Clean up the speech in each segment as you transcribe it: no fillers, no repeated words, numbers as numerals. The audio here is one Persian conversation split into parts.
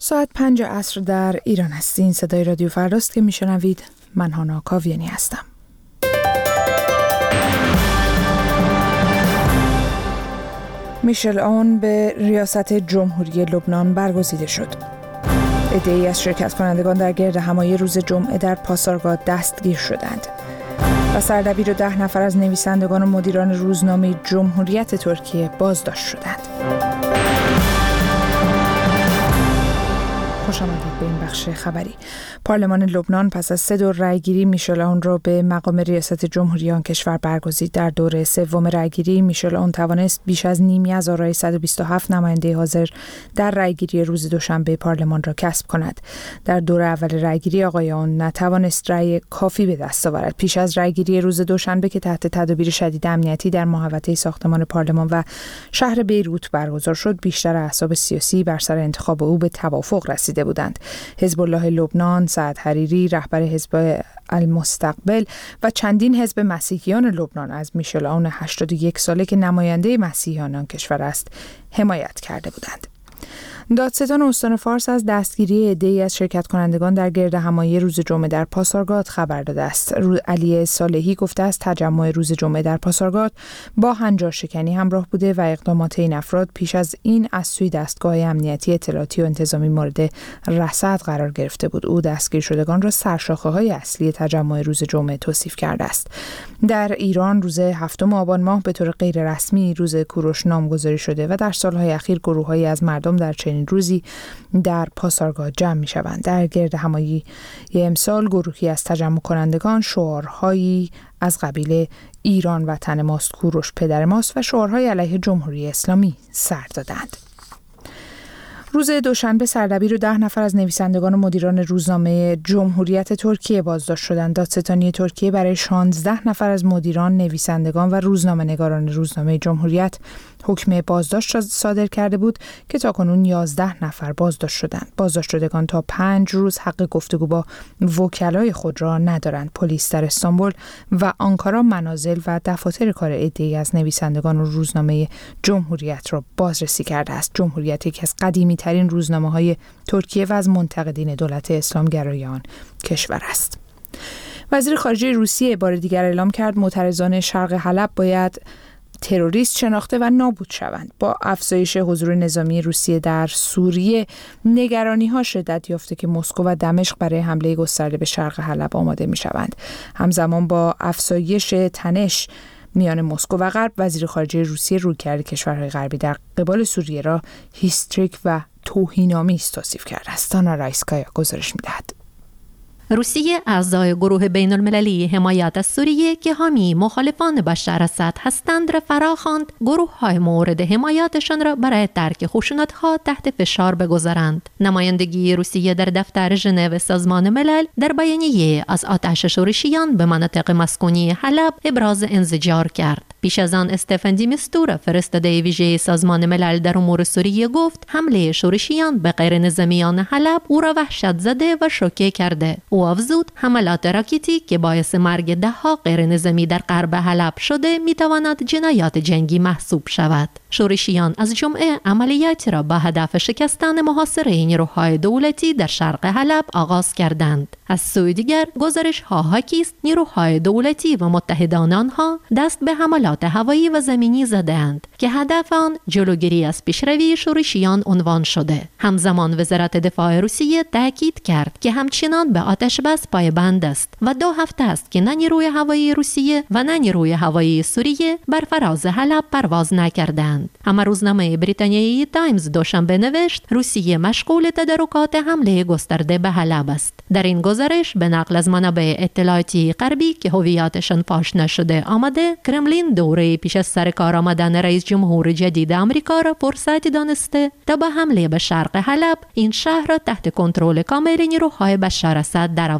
ساعت 5 عصر در ایران هستین. صدای رادیو فرداست که میشنوید. من هانا کاویانی هستم. میشل عون به ریاست جمهوری لبنان برگزیده شد. عده‌ای از شرکت کنندگان در گرد همایی روز جمعه در پاسارگاد دستگیر شدند و سردبیر و 10 نفر از نویسندگان و مدیران روزنامه جمهوریت ترکیه بازداشت شدند. خوش آمدید به این بخش خبری. پارلمان لبنان پس از 3 دور رأیگیری میشل عون را به مقام ریاست جمهوری آن کشور برگزید. در دور سوم رأیگیری میشل عون توانست بیش از نیمی از آرای 127 نماینده حاضر در رأیگیری روز دوشنبه پارلمان را کسب کند. در دور اول رأیگیری آقای عون نتوانست رأی کافی به دست آورد. پیش از رأیگیری روز دوشنبه که تحت تدابیر شدید امنیتی در محوطه ساختمان پارلمان و شهر بیروت برگزار شد، بیشتر احزاب سیاسی بر سر انتخاب او به توافق رسیده بودند. حزب الله لبنان، سعد حریری رهبر حزب المستقبل و چندین حزب مسیحیان لبنان از میشل عون 81 ساله که نماینده مسیحیان آن کشور است حمایت کرده بودند. دادستان استان فارس از دستگیری عده‌ای از شرکت کنندگان در گرد همایی روز جمعه در پاسارگاد خبر داده است. علی صالحی گفته است تجمع روز جمعه در پاسارگاد با هنجار شکنی همراه بوده و اقدامات این افراد پیش از این از سوی دستگاه امنیتی اطلاعاتی و انتظامی مورد رصد قرار گرفته بود. او دستگیر شدگان را سرشاخه‌های اصلی تجمع روز جمعه توصیف کرده است. در ایران روز 7 آبان ماه به طور غیر رسمی روز کوروش نامگذاری شده و در سالهای اخیر گروه‌هایی از مردم در چنین روزی در پاسارگاد جمع می‌شوند. در گرد همایی امسال گروهی از تجمع کنندگان شعارهایی از قبیل ایران وطن ماست، کوروش پدر ماست و شعارهای علیه جمهوری اسلامی سر دادند. روز دوشنبه سردبیر و 10 نفر از نویسندگان و مدیران روزنامه جمهوریت ترکیه بازداشت شدند. دادستانی ترکیه برای 16 نفر از مدیران، نویسندگان و روزنامه‌نگاران روزنامه جمهوریت حکم بازداشت را صادر کرده بود که تاکنون 11 نفر بازداشت شدند. بازداشت شدگان تا 5 روز حق گفتگو با وکلای خود را ندارند. پلیس در استانبول و آنکارا منازل و دفاتر کار عده‌ای از نویسندگان و روزنامه جمهوریت را بازرسی کرده است. جمهوریت یکی از قدیمی‌ترین روزنامه‌های ترکیه و از منتقدین دولت اسلامگرای آن کشور است. وزیر خارجه روسیه بار دیگر اعلام کرد معترضان شرق حلب باید تروریست شناخته و نابود شوند. با افزایش حضور نظامی روسیه در سوریه، نگرانی‌ها شدت یافته که مسکو و دمشق برای حمله گسترده به شرق حلب آماده می‌شوند. همزمان با افزایش تنش میان مسکو و غرب، وزیر خارجه روسیه رویکرد کشورهای غربی در قبال سوریه را هیستریک و توهین‌آمیز توصیف کرده است. تانا رایسکایا گزارش می‌دهد. روسیه اعضای گروه بین المللی حمایت از سوریه که حامی مخالفان بشار اسد هستند را فراخواند گروه‌های مورد حمایتشان را برای ترک خشونت‌ها تحت فشار بگذارند. نمایندگی روسیه در دفتر ژنو سازمان ملل در بیانیه از آتش شورشیان به مناطق مسکونی حلب ابراز انزجار کرد. پیش از آن استفن دی میستورا فرستاده ویژه سازمان ملل در امور سوریه گفت حمله شورشیان به غیر نظامیان حلب او را وحشت زده و شوکه کرده. او افزود حملات راکتی که باعث مرگ 10 غیر نظامی در غرب حلب شده میتواند جنایات جنگی محسوب شود. شورشیان از جمعه عملیات را با هدف شکستن محاصره نیروهای دولتی در شرق حلب آغاز کردند. از سوی دیگر گزارش‌ها حاکی است نیروهای دولتی و متحدان آنها دست به حملات هوایی و زمینی زدند که هدف آن جلوگیری از پیشروی شورشیان عنوان شده. همزمان وزارت دفاع روسیه تاکید کرد که همچنان به آتش بس پایبند است و 2 هفته است که نه نیروی هوایی روسیه و نه نیروی هوایی سوریه بر فراز حلب پرواز نکردند. اما روزنامه بریتانیایی تایمز دوشنبه نوشت روسیه مشغول تدارکات حمله گسترده به حلب است. در این گزارش به نقل از منابع اطلاعاتی غربی که هویتشان فاش نشده آمده، کرملین دوره پیش از سر کار آمدن رئیس جمهور جدید آمریکا را فرصتی دانسته تا با حمله به شرق حلب این شهر را تحت کنترل کامل نیروهای بشار اسد درآورد.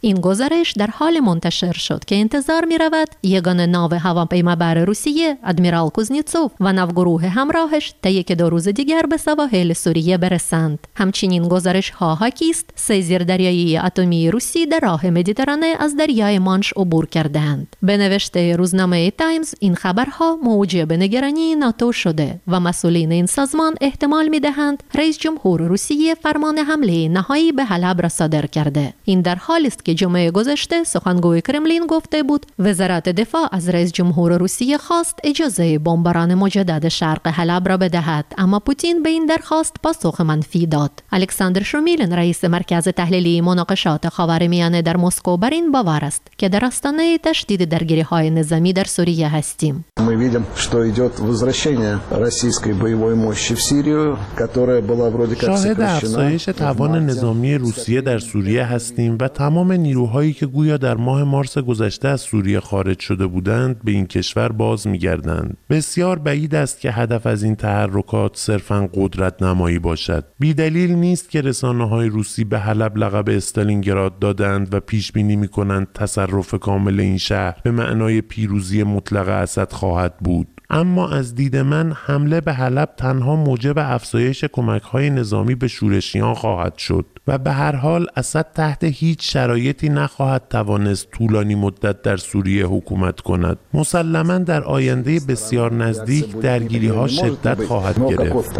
این گزارش در حال منتشر شد که انتظار می رود یگان ناو هواپیمابر روسیه ادمیرال کوزنیتسوف و ناوگروه همراهش تا 1-2 روز دیگر به سواحل سوریه برسند. همچنین گزارش ها حاکی است 3 زیردریایی اتمی روسی در راه مدیترانه از دریای مانش عبور کردند. به نوشته روزنامه تایمز این خبرها موجب نگرانی ناتو شده و مسئولین این سازمان احتمال می دهند رئیس جمهور روسیه فرمان حمله نهایی به حلب را صادر کرده. این در حالی است که جمعه گذشته سخنگوی کرملین گفته بود وزارت دفاع از رئیس جمهور روسیه خواست اجازه بمباران مجدد شرق حلب را بدهد، اما پوتین به این درخواست پاسخ منفی داد. الکساندر شومیلن رئیس مرکز تحلیلی مناقشات خاورمیانه در مسکو بر این باور است که در آستانه تشدید درگیری‌های نظامی در سوریه هستیم. Мы видим, что идет возвращение российской боевой мощи в Сирию, которая была вроде как شاهد افزایش توان نظامی روسیه در سوریه هستیم و تمام نیروهایی که گویا در ماه مارس گذشته از سوریه خارج شده بودند به این کشور باز می‌گردند. بسیار بعید است که هدف از این تحرکات صرفاً قدرت نمایی باشد. بی‌دلیل نیست که رسانه‌های روسی به حلب لقب استالینگراد دادند و پیش بینی می‌کنند تصرف کامل این شهر به معنای پیروزی مطلق اسد خواهد بود. اما از دید من حمله به حلب تنها موجب افزایش کمک‌های نظامی به شورشیان خواهد شد و به هر حال اسد تحت هیچ شرایطی نخواهد توانست طولانی مدت در سوریه حکومت کند. مسلماً در آینده بسیار نزدیک درگیری‌ها شدت خواهد گرفت.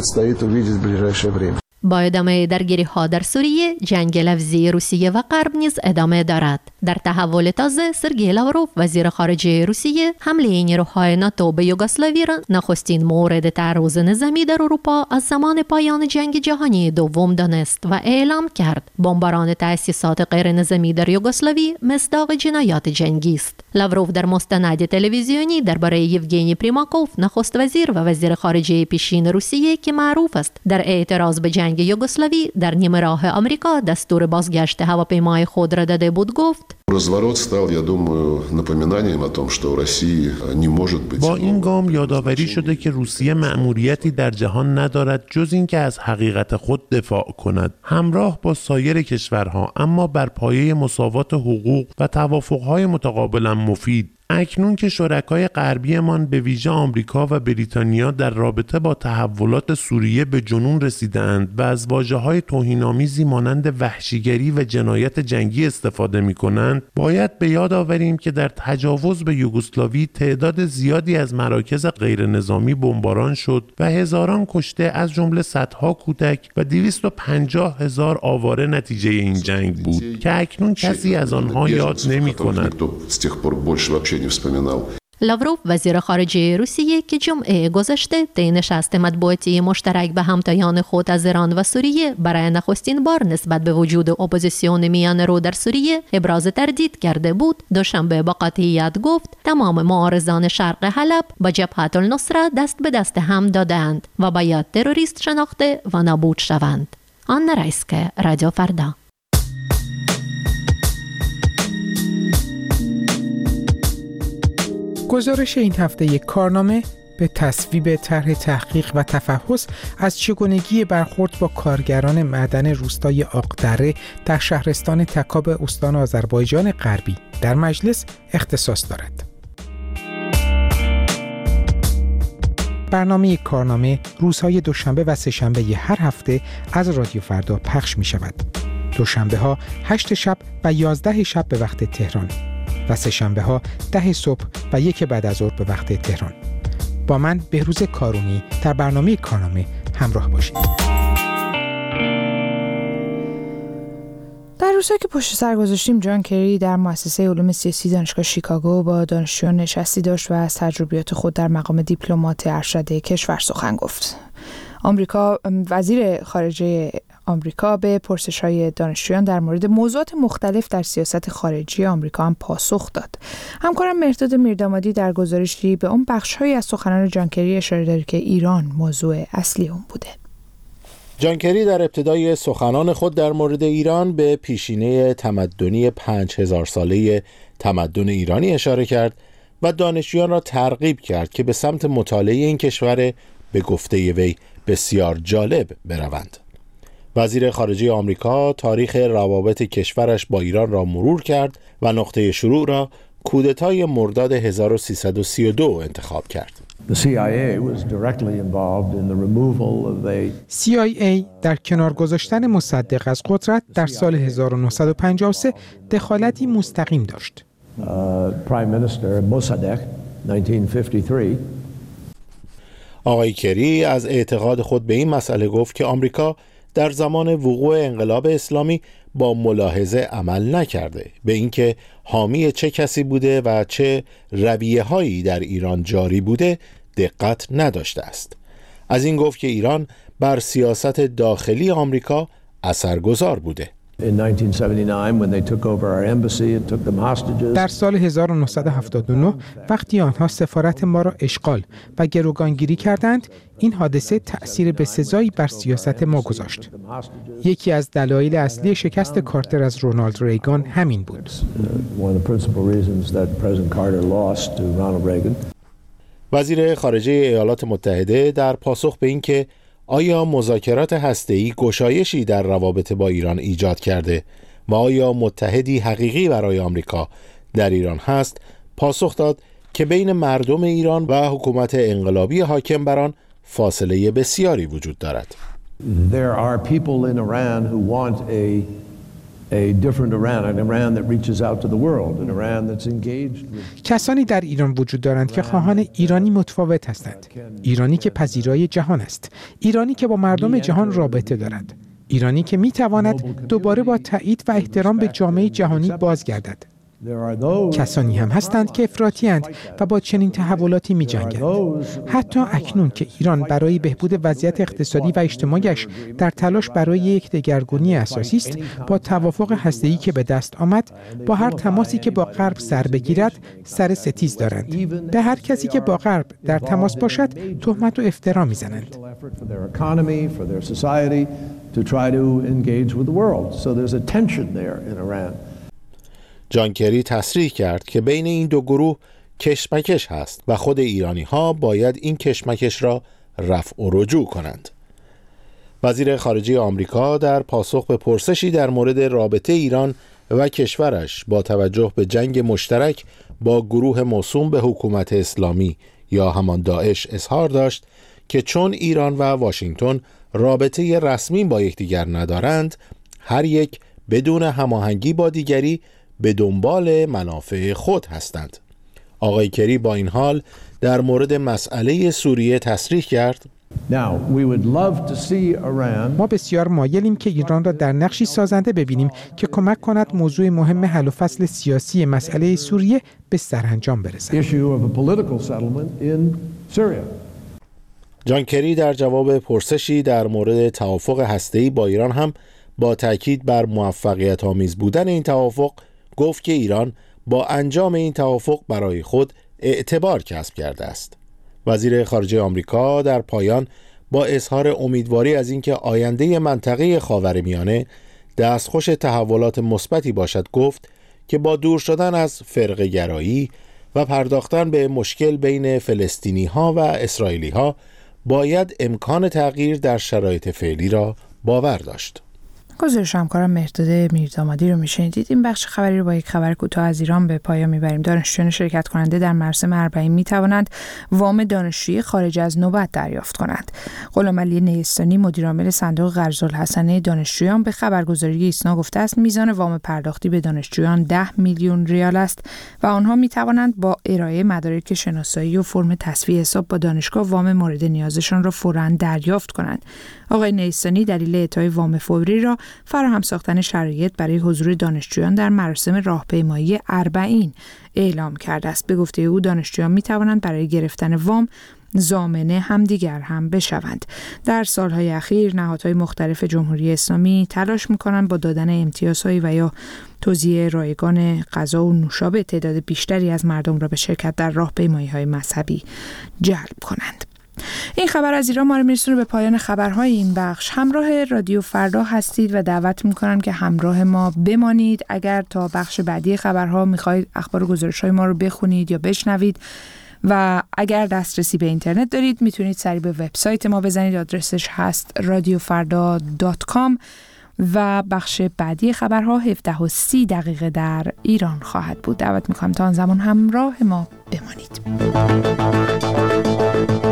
با ادامه درگیری‌ها در سوریه، جنگ لفظی روسیه و غرب نیز ادامه دارد. در تحول تازه، سرگئی لاوروف وزیر خارجه روسیه حمله نیروهای ناتو به یوگسلاوی را نخستین مورد تعرض نظامی در اروپا از زمان پایان جنگ جهانی دوم دانست و اعلام کرد بمباران تأسیسات غیر نظامی در یوگسلاوی مصداق جنایات جنگی است. لاوروف در مستند تلویزیونی درباره یوگنی پریماکوف نخست وزیر و وزیر خارجه پیشین روسیه که معروف است در اعتراض به جنگ یوگسلاوی در نیمه راه آمریکا دستور بازگشت هواپیمای خود را داده بود گفت با این گام یادآوری شده که روسیه مأموریتی در جهان ندارد جز اینکه از حقیقت خود دفاع کند، همراه با سایر کشورها، اما بر پایه مساوات حقوق و توافقهای متقابلا مفید. اکنون که شرکای غربیمان به ویژه آمریکا و بریتانیا در رابطه با تحولات سوریه به جنون رسیدند و از واژه‌های توهین‌آمیزی مانند وحشیگری و جنایت جنگی استفاده می‌کنند، باید به یاد آوریم که در تجاوز به یوگسلاوی تعداد زیادی از مراکز غیر نظامی بمباران شد و هزاران کشته از جمله صدها کودک و 250,000 آواره نتیجه این جنگ بود که اکنون کسی از آنها یاد نمی‌کند. لاوروف وزیر خارجه روسیه که جمعه گذشته طی نشست مطبوعاتی مشترک به همتایان خود از ایران و سوریه برای نخستین بار نسبت به وجود اپوزیسیون میانه رو در سوریه ابراز تردید کرده بود، دوشنبه با قاطعیت گفت تمام معارضان شرق حلب با جبهت النصره دست به دست هم دادند و باید تروریست شناخته و نابود شوند. آن رایسکه، رادیو فردا. گزارش این هفته یک کارنامه به تصویب طرح تحقیق و تفحص از چگونگی برخورد با کارگران معدن روستای آقدره در شهرستان تکاب استان آذربایجان غربی در مجلس اختصاص دارد. برنامه کارنامه روزهای دوشنبه و سه‌شنبه هر هفته از رادیو فردا پخش می شود. دوشنبه ها 8 شب و 11 شب به وقت تهران و سه‌شنبه ها 10 صبح و 1 بعد از ظهر به وقت تهران. با من بهروز کارونی در برنامه کارنامه همراه باشید. در روزهایی که پشت سر گذاشتیم، جان کری در مؤسسه علوم سیاسی دانشگاه شیکاگو با دانشجویان نشستی داشت و از تجربیات خود در مقام دیپلمات ارشد کشور سخن گفت. وزیر خارجه آمریکا به پرسش‌های دانشجویان در مورد موضوعات مختلف در سیاست خارجی آمریکا هم پاسخ داد. همکارم مهرداد میردامادی در گزارشی به اون بخش‌هایی از سخنان جان کری اشاره داره که ایران موضوع اصلی اون بوده. جان کری در ابتدای سخنان خود در مورد ایران به پیشینه تمدنی 5000 ساله تمدن ایرانی اشاره کرد و دانشجویان را ترغیب کرد که به سمت مطالعه این کشور به گفته وی بسیار جالب بروند. وزیر خارجه آمریکا تاریخ روابط کشورش با ایران را مرور کرد و نقطه شروع را کودتای مرداد 1332 انتخاب کرد. CIA در کنار گذاشتن مصدق از قدرت در سال 1953 دخالتی مستقیم داشت. آقای کری از اعتقاد خود به این مسئله گفت که آمریکا در زمان وقوع انقلاب اسلامی با ملاحظه عمل نکرده، به اینکه حامی چه کسی بوده و چه رویه‌هایی در ایران جاری بوده دقت نداشته است. از این گفت که ایران بر سیاست داخلی آمریکا اثرگذار بوده. در سال 1979 وقتی آنها سفارت ما را اشغال و گروگانگیری کردند، این حادثه تأثیر بسزایی بر سیاست ما گذاشت. یکی از دلایل اصلی شکست کارتر از رونالد ریگان همین بود. وزیر خارجه ایالات متحده در پاسخ به این که آیا مذاکرات هسته‌ای گشایشی در روابط با ایران ایجاد کرده و آیا متحدی حقیقی برای آمریکا در ایران هست، پاسخ داد که بین مردم ایران و حکومت انقلابی حاکم بر آن فاصله بسیاری وجود دارد. There are people in Iran who want a different Iran, an Iran that reaches out to the world, an Iran that's engaged with... کسانی در ایران وجود دارند که خواهان ایرانی متفاوت هستند. ایرانی که پذیرای جهان است. ایرانی که با مردم جهان رابطه دارد. ایرانی که میتواند دوباره با تایید و احترام به جامعه جهانی بازگردد. کسانی هم هستند که افراطی‌اند و با چنین تحولاتی می‌جنگند. حتی اکنون که ایران برای بهبود وضعیت اقتصادی و اجتماعیش در تلاش برای یک دگرگونی اساسی است، با توافق هسته‌ای که به دست آمد، با هر تماسی که با غرب سر بگیرد، سر ستیز دارند. به هر کسی که با غرب در تماس باشد، تهمت و افترا می‌زنند. جان کری تصریح کرد که بین این دو گروه کشمکش هست و خود ایرانی ها باید این کشمکش را رفع و رجوع کنند. وزیر خارجه آمریکا در پاسخ به پرسشی در مورد رابطه ایران و کشورش با توجه به جنگ مشترک با گروه موسوم به حکومت اسلامی یا همان داعش اظهار داشت که چون ایران و واشنگتن رابطه رسمی با یکدیگر ندارند، هر یک بدون هماهنگی با دیگری به دنبال منافع خود هستند. آقای کری با این حال در مورد مسئله سوریه تصریح کرد: ما بسیار مایلیم که ایران را در نقشی سازنده ببینیم که کمک کند موضوع مهم حل و فصل سیاسی مسئله سوریه به سرانجام برسد. جان کری در جواب پرسشی در مورد توافق هسته‌ای با ایران هم با تاکید بر موفقیت آمیز بودن این توافق گفت که ایران با انجام این توافق برای خود اعتبار کسب کرده است. وزیر خارجه آمریکا در پایان با اظهار امیدواری از اینکه آینده منطقه خاورمیانه دستخوش تحولات مثبتی باشد گفت که با دور شدن از فرقه‌گرایی و پرداختن به مشکل بین فلسطینی‌ها و اسرائیلی‌ها باید امکان تغییر در شرایط فعلی را باور داشت. گزارش همکارم مهرداد میردامادی رو میشنیدید. این بخش خبری رو با یک خبر کوتاه از ایران به پایان میبریم. دانشجویان شرکت کننده در مراسم اربعین میتوانند وام دانشجویی خارج از نوبت دریافت کنند. غلامعلی نیستانی مدیرعامل صندوق قرض‌الحسنه دانشجویان به خبرگزاری ایسنا گفته است میزان وام پرداختی به دانشجویان 10 میلیون ریال است و آنها میتوانند با ارائه مدارک شناسایی و فرم تسویه حساب با دانشگاه وام مورد نیازشان را فوراً دریافت کنند. آقای نیستانی دلیل اعطای وام فوری را فراهم ساختن شرایط برای حضور دانشجویان در مراسم راهپیمایی اربعین اعلام کرده است. به گفته او دانشجویان می توانند برای گرفتن وام ضامن همدیگر هم بشوند. در سالهای اخیر نهادهای مختلف جمهوری اسلامی تلاش می‌کنند با دادن امتیازهای و یا توزیع رایگان غذا و نوشابه تعداد بیشتری از مردم را به شرکت در راهپیمایی‌های مذهبی جلب کنند. این خبر از ایران ما رو میرسونه به پایان خبرهای این بخش. همراه رادیو فردا هستید و دعوت میکنم که همراه ما بمانید. اگر تا بخش بعدی خبرها میخواید اخبار و گزارش‌های ما رو بخونید یا بشنوید و اگر دسترسی به اینترنت دارید میتونید سریع به وبسایت ما بزنید. آدرسش هست radiofarda.com و بخش بعدی خبرها 17:30 در ایران خواهد بود. دعوت میکنم تا آن زمان همراه ما بمانید.